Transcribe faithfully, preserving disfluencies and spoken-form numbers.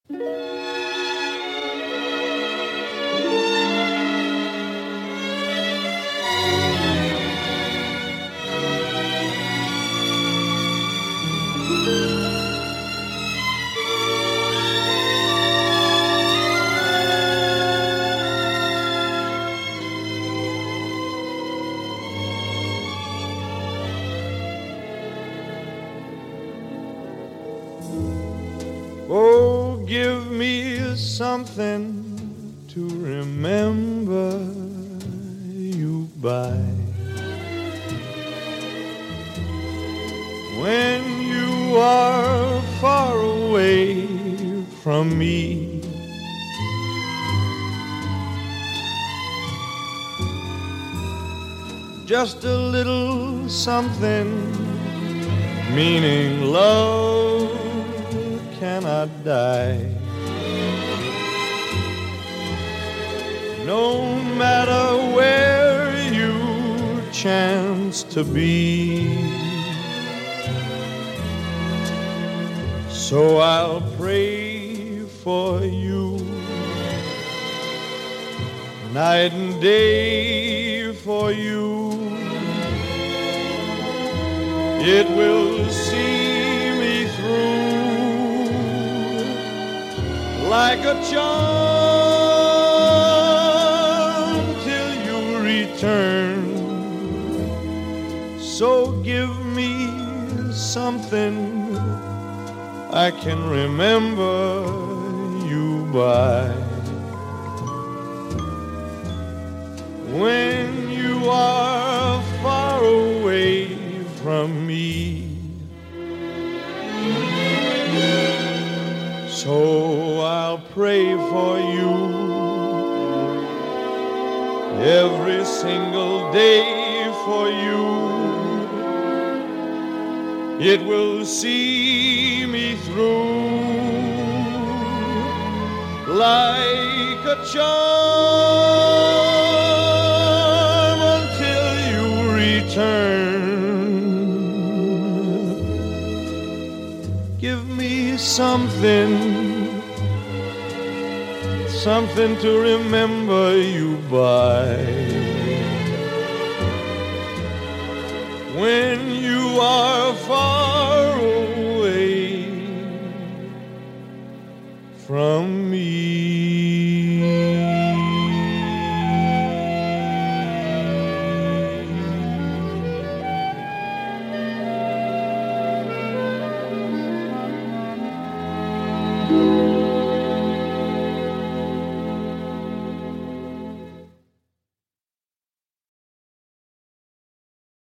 Oh, give me something to remember you by. When you are far away from me, just a little something, meaning love cannot die. No matter where you chance to be, so I'll pray for you night and day for you. It will see me through like a charm till you return. So give me something I can remember you by. When you are far away from me, so I'll pray for you every single day for you. It will see me through like a charm until you return. Give me something, something to remember you by. When you are far away from me.